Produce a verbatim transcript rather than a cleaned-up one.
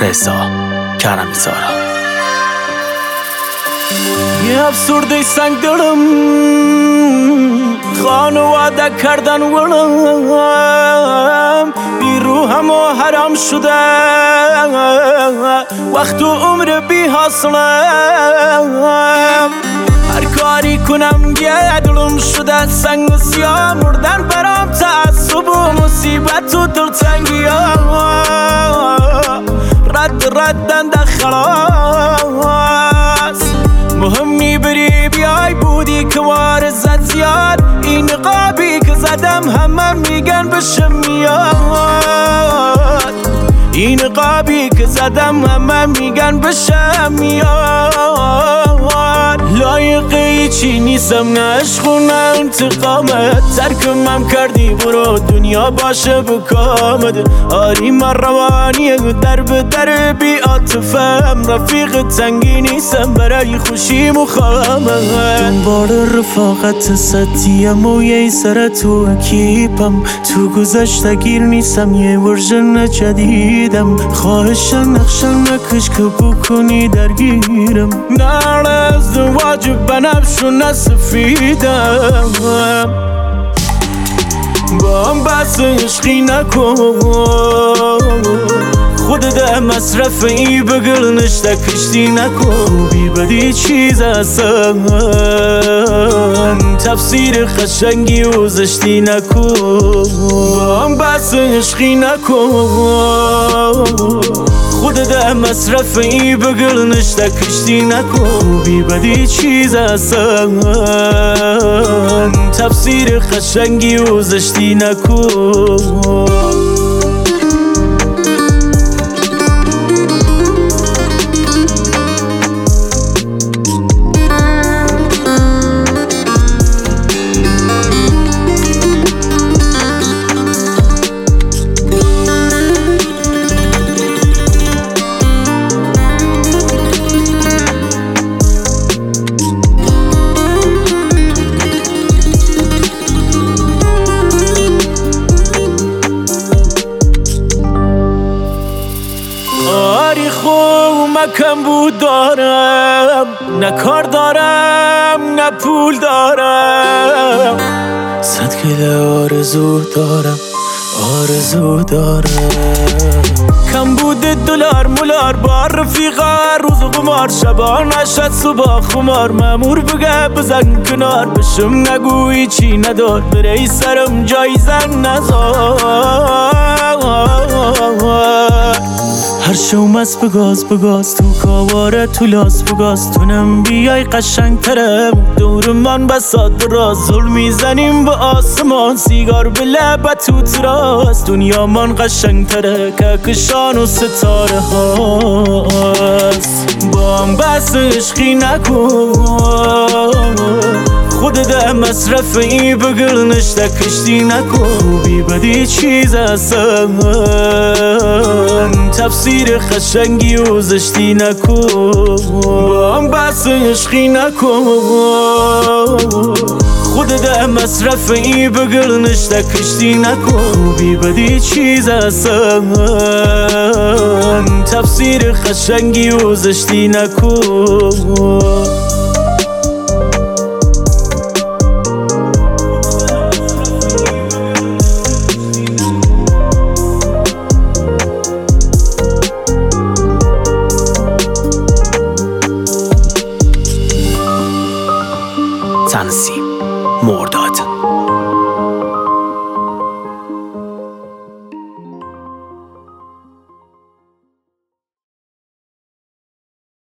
رضا کرمی زارا. یه افسرده سنگ دلم خانواده کردن ولم بی روحم و حرام شده وقت و عمر بی حاصلم هر کاری کنم یه دلم شده سنگ و سیاه مردن برام تعصب و مصیبت و دلتنگی رد ردن در خلاص مهمی بری بیای بودی که وارزت زیاد این نقابی که زدم همه میگن بشم میاد این نقابی که زدم همه میگن بشم میاد لایقه چی نیستم نه عشق و نه انتقامت ترکمم کردی برو دنیا باشه بکامد آری من روانی در به در بی عاطفم رفیق تنگی نیستم برای خوشی مخامت دنبال رفاقت ستیم و یه سر تو اکیپم تو گذشته گیر نیستم یه ورژن جدیدم خواهش نقشن نکش که بکنی درگیرم نه ازدواج بنفش و نسفیدم با هم بحث عشقی نکن خودت مصرف ای بگل نشته کشتی نکن بی بدی چیز اصلا تفسیر خشنگی و زشتی نکن با هم بحث عشقی نکن خودت مصرف ای بگل نشته کشتی نکن بی بدی چیز اصلا تفسیر خشنگی و زشتی نکن کم بود دارم نه کار دارم نه پول دارم صد کل آرزو دارم آرزو دارم کم بود دلار مولار با رفیقا روز قمار شبا نشد صبح خمار مامور بگه بزن کنار بشم نگویی چی ندار بری سرم جای زن نزار هر شو مست بگاز بگاز تو کاواره تو لاس بگاز تونم بیای قشنگ ترم دور من بساد راز ظلم میزنیم به آسمان سیگار به لبت تو تراس دنیا من قشنگ تره کهکشان و ستاره هاست با هم بحث عشقی نکن خودت مصرف ای بگل نشته کشتی نکن بی بدی چیز اصلا تفسیر خشنگی و زشتی نکن با هم بحث عشقی نکن خودت مصرف ای بگل نشته کشتی نکن بی بدی چیز اصلا تفسیر خشنگی و زشتی نکن تنظیم